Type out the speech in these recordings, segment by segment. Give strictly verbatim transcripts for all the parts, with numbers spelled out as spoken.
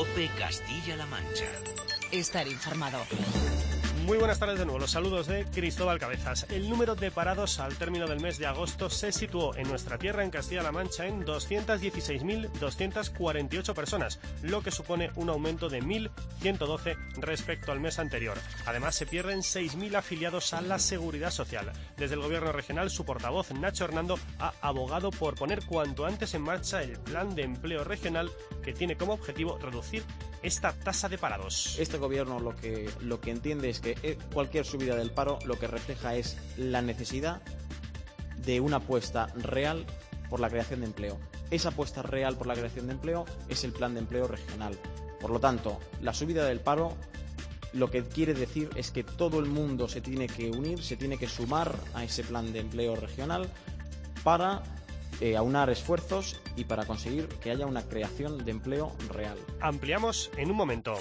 COPE Castilla-La Mancha. Estar informado. Muy buenas tardes de nuevo, los saludos de Cristóbal Cabezas. El número de parados al término del mes de agosto se situó en nuestra tierra, en Castilla-La Mancha, en doscientas dieciséis mil doscientas cuarenta y ocho personas, lo que supone un aumento de mil ciento doce respecto al mes anterior. Además, se pierden seis mil afiliados a la Seguridad Social. Desde el Gobierno regional, su portavoz, Nacho Hernando, ha abogado por poner cuanto antes en marcha el Plan de Empleo Regional, que tiene como objetivo reducir esta tasa de parados. Este gobierno lo que, lo que entiende es que cualquier subida del paro lo que refleja es la necesidad de una apuesta real por la creación de empleo. Esa apuesta real por la creación de empleo es el Plan de Empleo Regional. Por lo tanto, la subida del paro lo que quiere decir es que todo el mundo se tiene que unir, se tiene que sumar a ese Plan de Empleo Regional para Eh, aunar esfuerzos y para conseguir que haya una creación de empleo real. Ampliamos en un momento.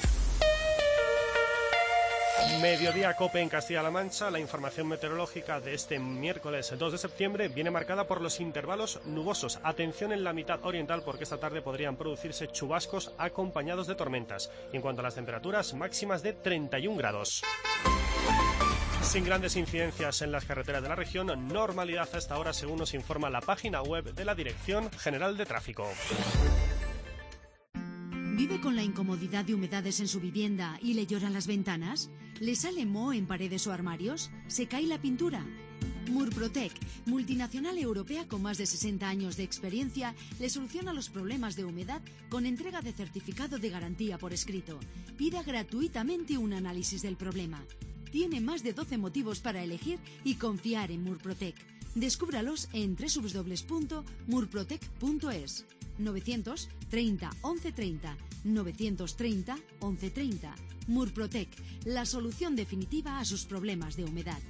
Mediodía COPE en Castilla-La Mancha. La información meteorológica de este miércoles dos de septiembre viene marcada por los intervalos nubosos. Atención en la mitad oriental, porque esta tarde podrían producirse chubascos acompañados de tormentas. Y en cuanto a las temperaturas, máximas de treinta y un grados. Sin grandes incidencias en las carreteras de la región, normalidad hasta ahora, según nos informa la página web de la Dirección General de Tráfico. ¿Vive con la incomodidad de humedades en su vivienda y le lloran las ventanas? ¿Le sale moho en paredes o armarios? ¿Se cae la pintura? Murprotec, multinacional europea con más de sesenta años de experiencia, le soluciona los problemas de humedad con entrega de certificado de garantía por escrito. Pida gratuitamente un análisis del problema. Tiene más de doce motivos para elegir y confiar en Murprotec. Descúbralos en doble u doble u doble u punto murprotec punto es. novecientos treinta once treinta, novecientos treinta once treinta. Murprotec, la solución definitiva a sus problemas de humedad.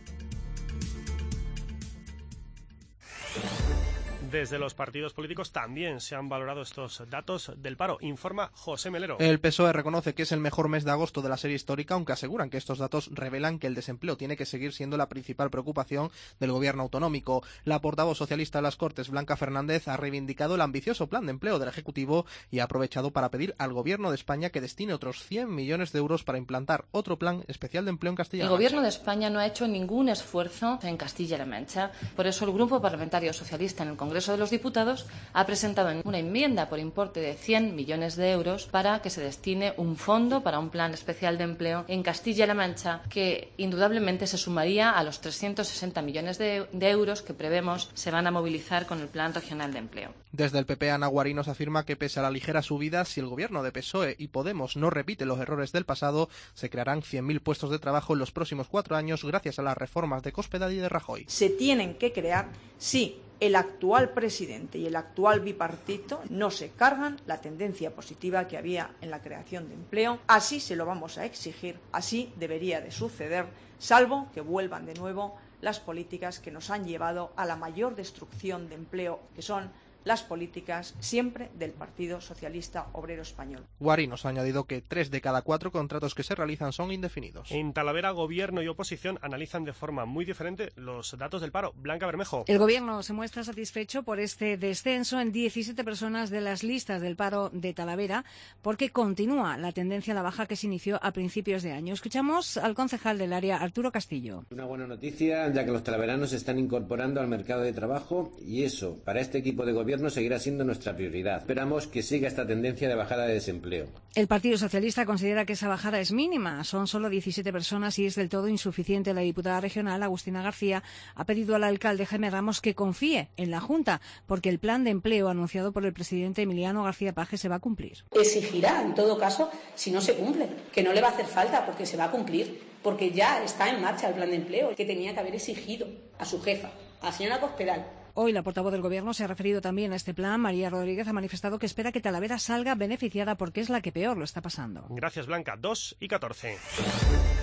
Desde los partidos políticos también se han valorado estos datos del paro, informa José Melero. El P S O E reconoce que es el mejor mes de agosto de la serie histórica, aunque aseguran que estos datos revelan que el desempleo tiene que seguir siendo la principal preocupación del gobierno autonómico. La portavoz socialista de las Cortes, Blanca Fernández, ha reivindicado el ambicioso plan de empleo del Ejecutivo y ha aprovechado para pedir al gobierno de España que destine otros cien millones de euros para implantar otro plan especial de empleo en Castilla-La Mancha. El gobierno de España no ha hecho ningún esfuerzo en Castilla-La Mancha. Por eso el Grupo Parlamentario Socialista en el Congreso de los Diputados ha presentado una enmienda por importe de cien millones de euros para que se destine un fondo para un plan especial de empleo en Castilla-La Mancha, que indudablemente se sumaría a los trescientos sesenta millones de, de euros que prevemos se van a movilizar con el Plan Regional de Empleo. Desde el P P, Ana Guarinos afirma que pese a la ligera subida, si el gobierno de P S O E y Podemos no repite los errores del pasado, se crearán cien mil puestos de trabajo en los próximos cuatro años gracias a las reformas de Cospedal y de Rajoy. Se tienen que crear, sí, el actual presidente y el actual bipartito no se cargan la tendencia positiva que había en la creación de empleo. Así se lo vamos a exigir, así debería de suceder, salvo que vuelvan de nuevo las políticas que nos han llevado a la mayor destrucción de empleo, que son las políticas siempre del Partido Socialista Obrero Español. Guarinos ha añadido que tres de cada cuatro contratos que se realizan son indefinidos. En Talavera, gobierno y oposición analizan de forma muy diferente los datos del paro. Blanca Bermejo. El gobierno se muestra satisfecho por este descenso en diecisiete personas de las listas del paro de Talavera, porque continúa la tendencia a la baja que se inició a principios de año. Escuchamos al concejal del área, Arturo Castillo. Una buena noticia, ya que los talaveranos se están incorporando al mercado de trabajo y eso, para este equipo de gobierno, seguirá siendo nuestra prioridad. Esperamos que siga esta tendencia de bajada de desempleo. El Partido Socialista considera que esa bajada es mínima. Son solo diecisiete personas y es del todo insuficiente. La diputada regional, Agustina García, ha pedido al alcalde Jaime Ramos que confíe en la Junta, porque el plan de empleo anunciado por el presidente Emiliano García Paje se va a cumplir. Exigirá, en todo caso, si no se cumple, que no le va a hacer falta porque se va a cumplir, porque ya está en marcha el plan de empleo, que tenía que haber exigido a su jefa, a la señora Cospedal. Hoy la portavoz del Gobierno se ha referido también a este plan. María Rodríguez ha manifestado que espera que Talavera salga beneficiada porque es la que peor lo está pasando. Gracias, Blanca. dos y catorce.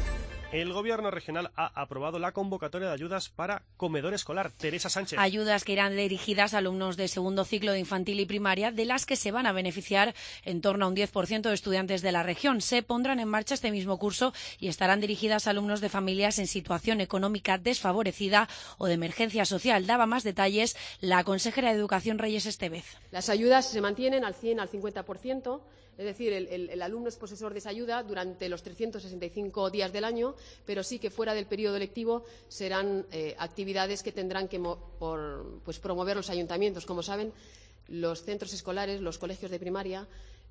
El Gobierno regional ha aprobado la convocatoria de ayudas para comedor escolar. Teresa Sánchez. Ayudas que irán dirigidas a alumnos de segundo ciclo de infantil y primaria, de las que se van a beneficiar en torno a un diez por ciento de estudiantes de la región. Se pondrán en marcha este mismo curso y estarán dirigidas a alumnos de familias en situación económica desfavorecida o de emergencia social. Daba más detalles la consejera de Educación, Reyes Estevez. Las ayudas se mantienen al cien, al cincuenta por ciento. Es decir, el, el, el alumno es posesor de esa ayuda durante los trescientos sesenta y cinco días del año, pero sí que fuera del periodo lectivo serán eh, actividades que tendrán que por, pues, promover los ayuntamientos. Como saben, los centros escolares, los colegios de primaria,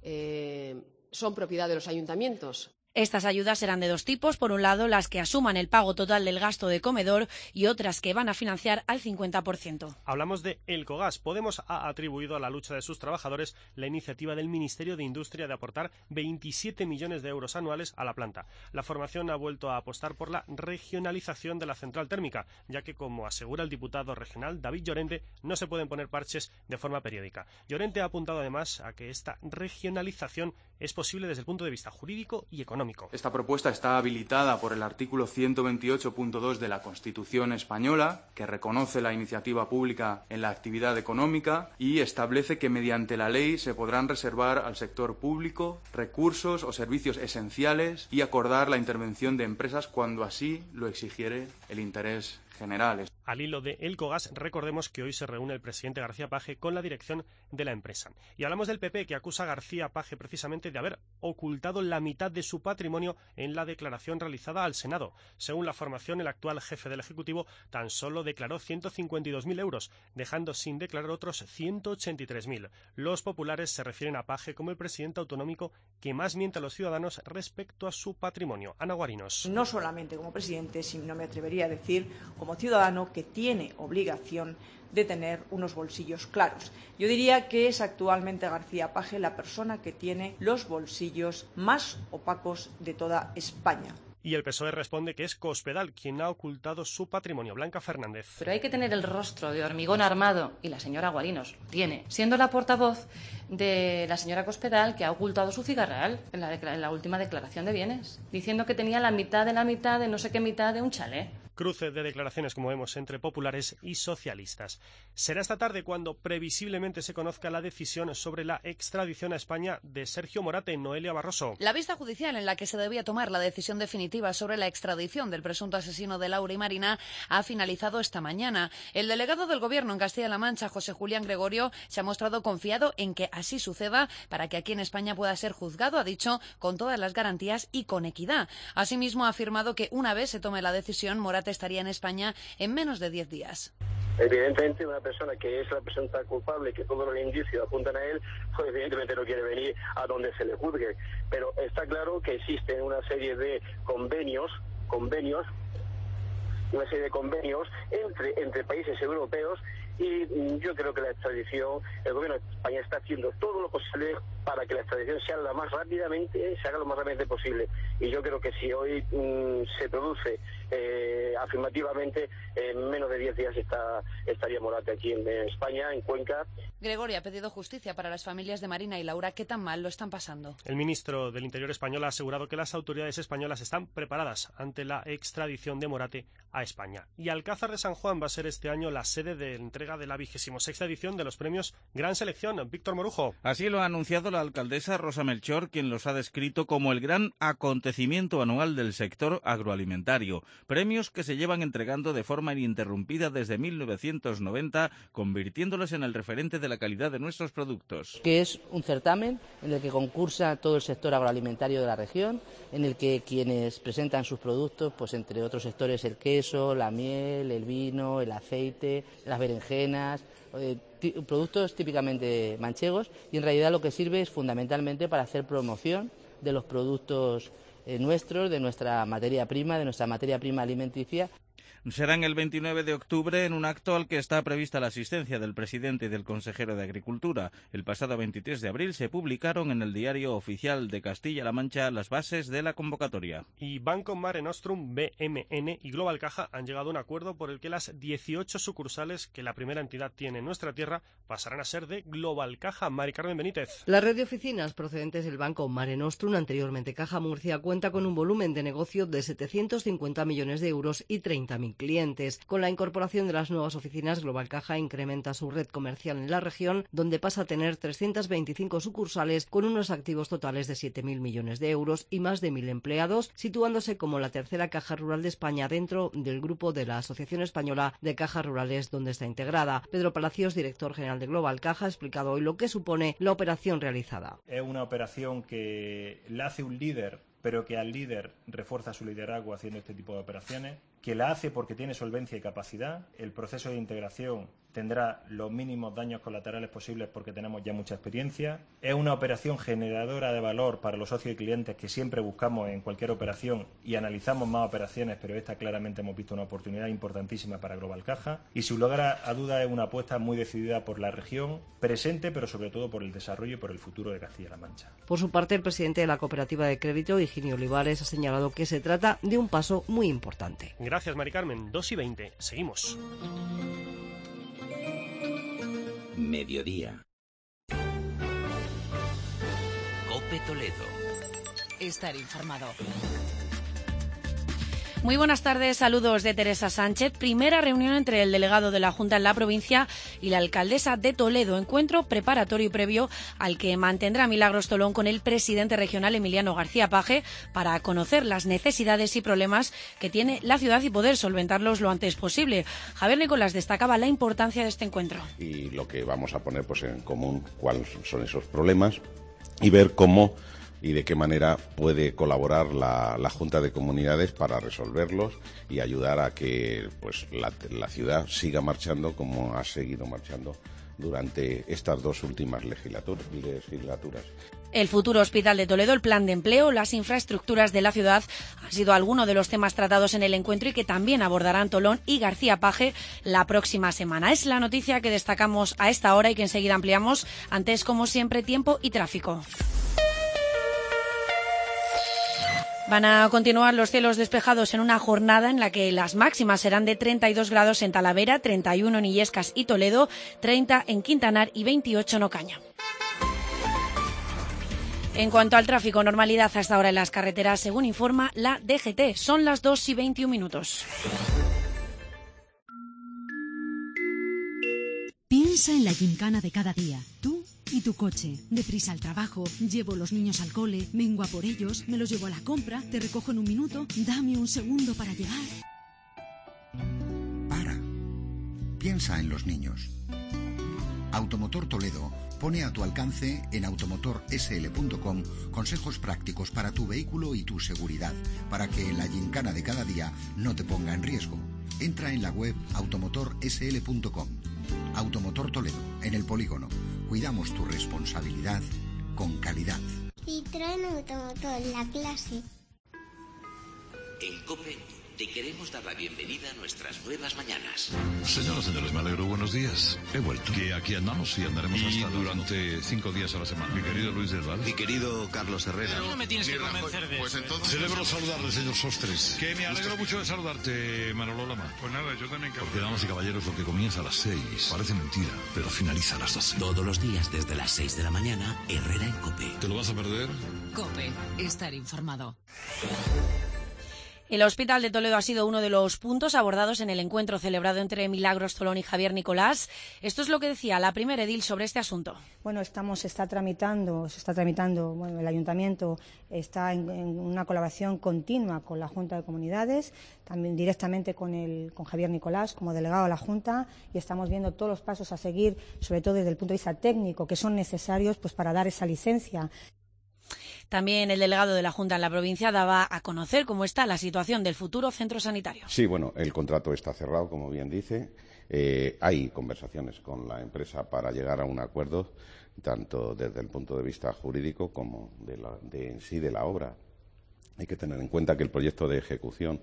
eh, son propiedad de los ayuntamientos. Estas ayudas serán de dos tipos. Por un lado, las que asuman el pago total del gasto de comedor y otras que van a financiar al cincuenta por ciento. Hablamos de Elcogas. Podemos ha atribuido a la lucha de sus trabajadores la iniciativa del Ministerio de Industria de aportar veintisiete millones de euros anuales a la planta. La formación ha vuelto a apostar por la regionalización de la central térmica, ya que, como asegura el diputado regional David Llorente, no se pueden poner parches de forma periódica. Llorente ha apuntado además a que esta regionalización es posible desde el punto de vista jurídico y económico. Esta propuesta está habilitada por el artículo ciento veintiocho punto dos de la Constitución española, que reconoce la iniciativa pública en la actividad económica y establece que mediante la ley se podrán reservar al sector público recursos o servicios esenciales y acordar la intervención de empresas cuando así lo exigiere el interés general. Al hilo de Elcogas, recordemos que hoy se reúne el presidente García Page con la dirección de la empresa. Y hablamos del P P, que acusa a García Page precisamente de haber ocultado la mitad de su patrimonio en la declaración realizada al Senado. Según la formación, el actual jefe del Ejecutivo tan solo declaró ciento cincuenta y dos mil euros, dejando sin declarar otros ciento ochenta y tres mil. Los populares se refieren a Page como el presidente autonómico que más miente a los ciudadanos respecto a su patrimonio. Ana Guarinos. No solamente como presidente, sino me atrevería a decir como ciudadano que tiene obligación de tener unos bolsillos claros. Yo diría que es actualmente García Page la persona que tiene los bolsillos más opacos de toda España. Y el P S O E responde que es Cospedal quien ha ocultado su patrimonio. Blanca Fernández. Pero hay que tener el rostro de hormigón armado, y la señora Guarinos lo tiene, siendo la portavoz de la señora Cospedal, que ha ocultado su cigarral en la, en la última declaración de bienes, diciendo que tenía la mitad de la mitad de no sé qué mitad de un chalet. Cruce de declaraciones, como vemos, entre populares y socialistas. Será esta tarde cuando previsiblemente se conozca la decisión sobre la extradición a España de Sergio Morate. Noelia Barroso. La vista judicial en la que se debía tomar la decisión definitiva sobre la extradición del presunto asesino de Laura y Marina ha finalizado esta mañana. El delegado del Gobierno en Castilla-La Mancha, José Julián Gregorio, se ha mostrado confiado en que así suceda para que aquí en España pueda ser juzgado, ha dicho, con todas las garantías y con equidad. Asimismo, ha afirmado que una vez se tome la decisión, Morate estaría en España en menos de diez días. Evidentemente, una persona que es la presunta culpable, que todos los indicios apuntan a él, pues evidentemente no quiere venir a donde se le juzgue. Pero está claro que existen una serie de convenios, convenios, una serie de convenios entre, entre países europeos, y yo creo que la extradición, el gobierno de España está haciendo todo lo posible para que la extradición sea la más rápidamente, se haga lo más rápidamente posible. Y yo creo que si hoy mmm, se produce eh, afirmativamente, en menos de diez días está, estaría Morate aquí en, en España, en Cuenca. Gregorio ha pedido justicia para las familias de Marina y Laura que tan mal lo están pasando. El ministro del Interior español ha asegurado que las autoridades españolas están preparadas ante la extradición de Morate a España. Y Alcázar de San Juan va a ser este año la sede de entrega de la vigésima sexta edición de los premios Gran Selección. Víctor Morujo. Así lo ha anunciado la alcaldesa Rosa Melchor, quien los ha descrito como el gran acontecimiento anual del sector agroalimentario. Premios que se llevan entregando de forma ininterrumpida desde mil novecientos noventa, convirtiéndolos en el referente de la calidad de nuestros productos. Que es un certamen en el que concursa todo el sector agroalimentario de la región, en el que quienes presentan sus productos, pues entre otros sectores el queso, la miel, el vino, el aceite, las berenjenas, eh, productos típicamente manchegos, y en realidad lo que sirve es fundamentalmente para hacer promoción de los productos eh, nuestros, de nuestra materia prima, de nuestra materia prima alimenticia. Serán el veintinueve de octubre en un acto al que está prevista la asistencia del presidente y del consejero de Agricultura. El pasado veintitrés de abril se publicaron en el Diario Oficial de Castilla-La Mancha las bases de la convocatoria. Y Banco Mare Nostrum, B M N y Global Caja han llegado a un acuerdo por el que las dieciocho sucursales que la primera entidad tiene en nuestra tierra pasarán a ser de Global Caja. Mari Carmen Benítez. La red de oficinas procedentes del Banco Mare Nostrum, anteriormente Caja Murcia, cuenta con un volumen de negocio de setecientos cincuenta millones de euros y treinta mil clientes. Con la incorporación de las nuevas oficinas, Global Caja incrementa su red comercial en la región, donde pasa a tener trescientas veinticinco sucursales con unos activos totales de siete mil millones de euros y más de mil empleados, situándose como la tercera caja rural de España dentro del grupo de la Asociación Española de Cajas Rurales, donde está integrada. Pedro Palacios, director general de Global Caja, ha explicado hoy lo que supone la operación realizada. Es una operación que la hace un líder, pero que al líder refuerza su liderazgo haciendo este tipo de operaciones, que la hace porque tiene solvencia y capacidad. El proceso de integración tendrá los mínimos daños colaterales posibles porque tenemos ya mucha experiencia. Es una operación generadora de valor para los socios y clientes que siempre buscamos en cualquier operación y analizamos más operaciones, pero esta claramente hemos visto una oportunidad importantísima para Global Caja. Y sin lugar a duda es una apuesta muy decidida por la región presente, pero sobre todo por el desarrollo y por el futuro de Castilla-La Mancha. Por su parte, el presidente de la Cooperativa de Crédito, Higinio Olivares, ha señalado que se trata de un paso muy importante. Gracias, Mari Carmen. dos y veinte. Seguimos. Mediodía. COPE Toledo. Estar informado. Muy buenas tardes, saludos de Teresa Sánchez. Primera reunión entre el delegado de la Junta en la provincia y la alcaldesa de Toledo. Encuentro preparatorio y previo al que mantendrá Milagros Tolón con el presidente regional Emiliano García Paje para conocer las necesidades y problemas que tiene la ciudad y poder solventarlos lo antes posible. Javier Nicolás destacaba la importancia de este encuentro. Y lo que vamos a poner pues en común cuáles son esos problemas y ver cómo y de qué manera puede colaborar la, la Junta de Comunidades para resolverlos y ayudar a que pues la, la ciudad siga marchando como ha seguido marchando durante estas dos últimas legislatur, legislaturas. El futuro Hospital de Toledo, el plan de empleo, las infraestructuras de la ciudad han sido algunos de los temas tratados en el encuentro y que también abordarán Tolón y García Paje la próxima semana. Es la noticia que destacamos a esta hora y que enseguida ampliamos. Antes, como siempre, tiempo y tráfico. Van a continuar los cielos despejados en una jornada en la que las máximas serán de treinta y dos grados en Talavera, treinta y uno en Illescas y Toledo, treinta en Quintanar y veintiocho en Ocaña. En cuanto al tráfico, normalidad hasta ahora en las carreteras, según informa la D G T. Son las dos y veintiún minutos. Piensa en la gincana de cada día. Tú y tu coche. Deprisa al trabajo, llevo los niños al cole, vengo a por ellos, me los llevo a la compra, te recojo en un minuto, dame un segundo para llegar. Para. Piensa en los niños. Automotor Toledo pone a tu alcance en automotor s l punto com consejos prácticos para tu vehículo y tu seguridad, para que la gincana de cada día no te ponga en riesgo. Entra en la web automotor s l punto com. Automotor Toledo, en el polígono. Cuidamos tu responsabilidad con calidad. Citroën Automotor, la clase. En COPE te queremos dar la bienvenida a nuestras nuevas mañanas. Señoras, señores, me alegro. Buenos días. He vuelto. Que aquí andamos y andaremos y hasta durante los... cinco días a la semana. Mi querido Luis del Val. Mi querido Carlos Herrera. Pero no me tienes que convencer de pues eso. Entonces, celebro saludarle, señor Sostres. Que me alegro mucho de saludarte, Manolo Lama. Pues nada, yo también. Porque, damas y caballeros, lo que comienza a las seis parece mentira, pero finaliza a las doce. Todos los días desde las seis de la mañana, Herrera en COPE. ¿Te lo vas a perder? COPE. Estar informado. El Hospital de Toledo ha sido uno de los puntos abordados en el encuentro celebrado entre Milagros Tolón y Javier Nicolás. Esto es lo que decía la primera edil sobre este asunto. Bueno, estamos, se está tramitando, se está tramitando, bueno, el Ayuntamiento está en, en una colaboración continua con la Junta de Comunidades, también directamente con, el, con Javier Nicolás como delegado de la Junta, y estamos viendo todos los pasos a seguir, sobre todo desde el punto de vista técnico, que son necesarios pues para dar esa licencia. También el delegado de la Junta en la provincia daba a conocer cómo está la situación del futuro centro sanitario. Sí, bueno, el contrato está cerrado, como bien dice. Eh, hay conversaciones con la empresa para llegar a un acuerdo, tanto desde el punto de vista jurídico como de, la, de en sí de la obra. Hay que tener en cuenta que el proyecto de ejecución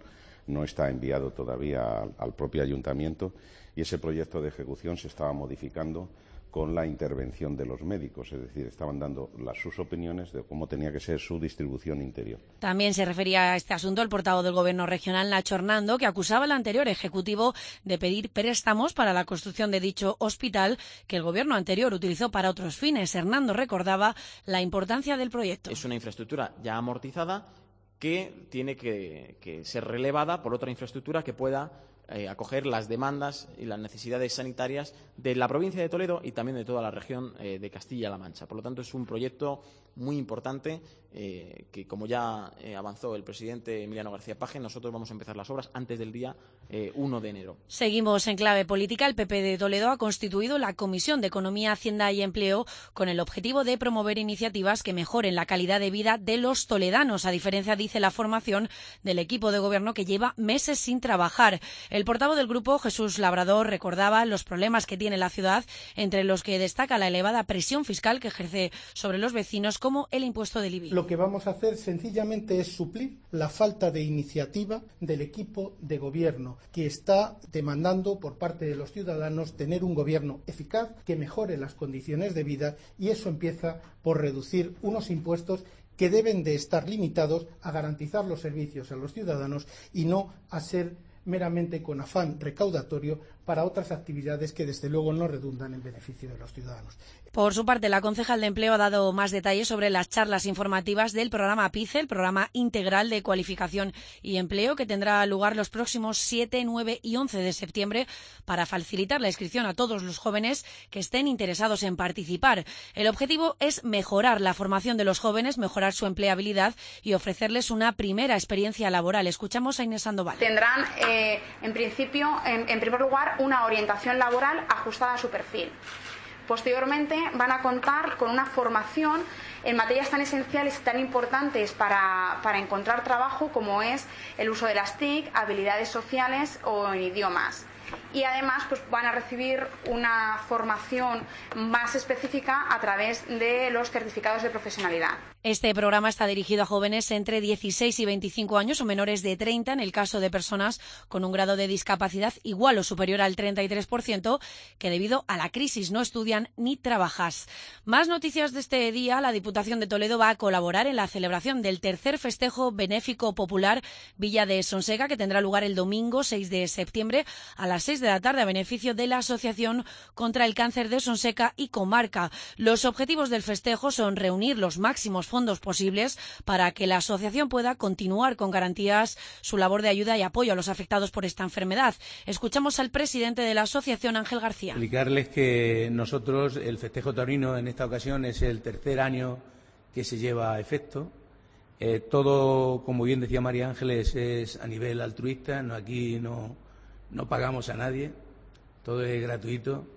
no está enviado todavía al, al propio ayuntamiento y ese proyecto de ejecución se estaba modificando con la intervención de los médicos, es decir, estaban dando las, sus opiniones de cómo tenía que ser su distribución interior. También se refería a este asunto el portavoz del Gobierno regional, Nacho Hernando, que acusaba al anterior ejecutivo de pedir préstamos para la construcción de dicho hospital que el Gobierno anterior utilizó para otros fines. Hernando recordaba la importancia del proyecto. Es una infraestructura ya amortizada que tiene que, que ser relevada por otra infraestructura que pueda Eh, acoger las demandas y las necesidades sanitarias de la provincia de Toledo y también de toda la región eh, de Castilla-La Mancha. Por lo tanto, es un proyecto muy importante eh, que, como ya eh, avanzó el presidente Emiliano García Paje, nosotros vamos a empezar las obras antes del día eh, uno de enero. Seguimos en clave política. El P P de Toledo ha constituido la Comisión de Economía, Hacienda y Empleo con el objetivo de promover iniciativas que mejoren la calidad de vida de los toledanos, a diferencia, dice la formación, del equipo de gobierno que lleva meses sin trabajar. El portavoz del grupo, Jesús Labrador, recordaba los problemas que tiene la ciudad, entre los que destaca la elevada presión fiscal que ejerce sobre los vecinos, como el impuesto del I B I. Lo que vamos a hacer sencillamente es suplir la falta de iniciativa del equipo de gobierno, que está demandando por parte de los ciudadanos tener un gobierno eficaz que mejore las condiciones de vida, y eso empieza por reducir unos impuestos que deben de estar limitados a garantizar los servicios a los ciudadanos y no a ser meramente con afán recaudatorio para otras actividades que desde luego no redundan en beneficio de los ciudadanos. Por su parte, la concejal de Empleo ha dado más detalles sobre las charlas informativas del programa PICE, el Programa Integral de Cualificación y Empleo, que tendrá lugar los próximos siete, nueve y once de septiembre para facilitar la inscripción a todos los jóvenes que estén interesados en participar. El objetivo es mejorar la formación de los jóvenes, mejorar su empleabilidad y ofrecerles una primera experiencia laboral. Escuchamos a Inés Sandoval. Tendrán, eh, en principio, en, en primer lugar, una orientación laboral ajustada a su perfil. Posteriormente van a contar con una formación en materias tan esenciales y tan importantes para, para encontrar trabajo como es el uso de las T I C, habilidades sociales o en idiomas. Y además pues, van a recibir una formación más específica a través de los certificados de profesionalidad. Este programa está dirigido a jóvenes entre dieciséis y veinticinco años o menores de treinta en el caso de personas con un grado de discapacidad igual o superior al treinta y tres por ciento que debido a la crisis no estudian ni trabajan. Más noticias de este día. La Diputación de Toledo va a colaborar en la celebración del tercer festejo benéfico popular Villa de Sonseca, que tendrá lugar el domingo seis de septiembre a las seis de la tarde a beneficio de la Asociación contra el Cáncer de Sonseca y Comarca. Los objetivos del festejo son reunir los máximos fondos posibles para que la asociación pueda continuar con garantías su labor de ayuda y apoyo a los afectados por esta enfermedad. Escuchamos al presidente de la asociación, Ángel García. Explicarles que nosotros, el festejo taurino en esta ocasión es el tercer año que se lleva a efecto. Eh, todo, como bien decía María Ángeles, es a nivel altruista. No, aquí no, no pagamos a nadie, todo es gratuito.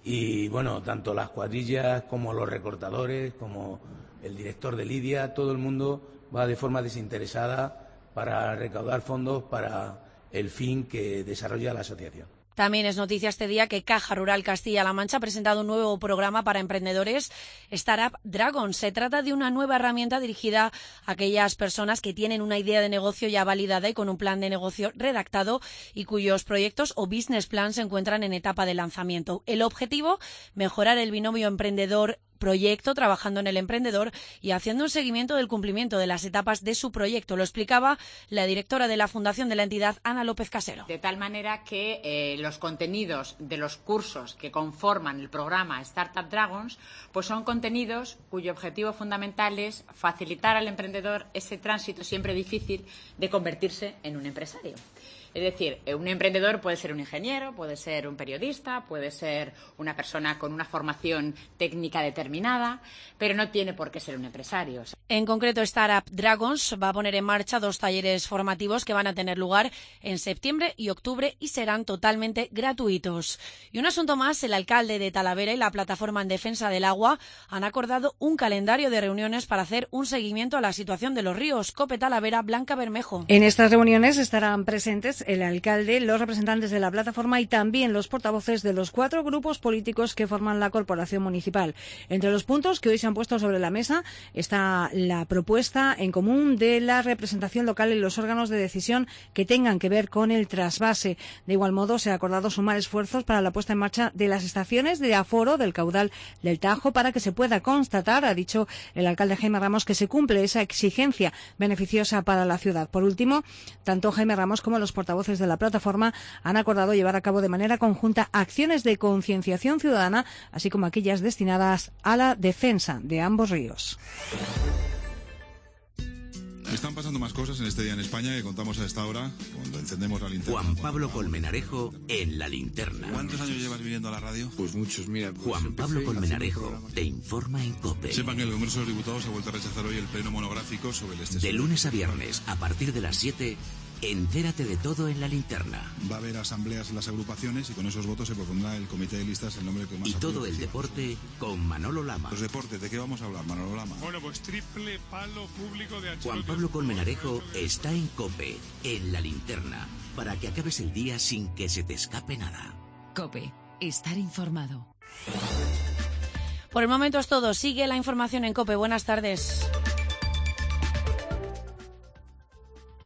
Y bueno, tanto las cuadrillas como los recortadores, como el director de Lidia, todo el mundo va de forma desinteresada para recaudar fondos para el fin que desarrolla la asociación. También es noticia este día que Caja Rural Castilla-La Mancha ha presentado un nuevo programa para emprendedores, Startup Dragon. Se trata de una nueva herramienta dirigida a aquellas personas que tienen una idea de negocio ya validada y con un plan de negocio redactado y cuyos proyectos o business plans se encuentran en etapa de lanzamiento. El objetivo, mejorar el binomio emprendedor proyecto, trabajando en el emprendedor y haciendo un seguimiento del cumplimiento de las etapas de su proyecto. Lo explicaba la directora de la fundación de la entidad, Ana López Casero. De tal manera que eh, los contenidos de los cursos que conforman el programa Startup Dragons pues son contenidos cuyo objetivo fundamental es facilitar al emprendedor ese tránsito siempre difícil de convertirse en un empresario. Es decir, un emprendedor puede ser un ingeniero, puede ser un periodista, puede ser una persona con una formación técnica determinada, pero no tiene por qué ser un empresario. En concreto, Startup Dragons va a poner en marcha dos talleres formativos que van a tener lugar en septiembre y octubre y serán totalmente gratuitos. Y un asunto más, el alcalde de Talavera y la Plataforma en Defensa del Agua han acordado un calendario de reuniones para hacer un seguimiento a la situación de los ríos. COPE Talavera, Blanca Bermejo. En estas reuniones estarán presentes es el alcalde, los representantes de la plataforma y también los portavoces de los cuatro grupos políticos que forman la corporación municipal. Entre los puntos que hoy se han puesto sobre la mesa está la propuesta en común de la representación local en los órganos de decisión que tengan que ver con el trasvase. De igual modo, se ha acordado sumar esfuerzos para la puesta en marcha de las estaciones de aforo del caudal del Tajo para que se pueda constatar, ha dicho el alcalde Jaime Ramos, que se cumple esa exigencia beneficiosa para la ciudad. Por último, tanto Jaime Ramos como los portavoces de la plataforma han acordado llevar a cabo de manera conjunta acciones de concienciación ciudadana, así como aquellas destinadas a la defensa de ambos ríos. Están pasando más cosas en este día en España que contamos a esta hora cuando encendemos la linterna. Juan Pablo Colmenarejo en La Linterna. ¿Cuántos años llevas viniendo a la radio? Pues muchos, mira. Pues Juan Pablo Colmenarejo te informa en COPE. Sepan que el Congreso de los Diputados ha vuelto a rechazar hoy el pleno monográfico sobre el exceso. De lunes a viernes, a partir de las siete, entérate de todo en La Linterna. Va a haber asambleas en las agrupaciones y con esos votos se propondrá el comité de listas el nombre que más. Y todo el deporte con Manolo Lama. Los deportes, ¿de qué vamos a hablar, Manolo Lama? Bueno, pues triple palo público de Ancelotti. Juan Pablo Colmenarejo está en COPE, en La Linterna, para que acabes el día sin que se te escape nada. COPE, estar informado. Por el momento es todo. Sigue la información en COPE. Buenas tardes.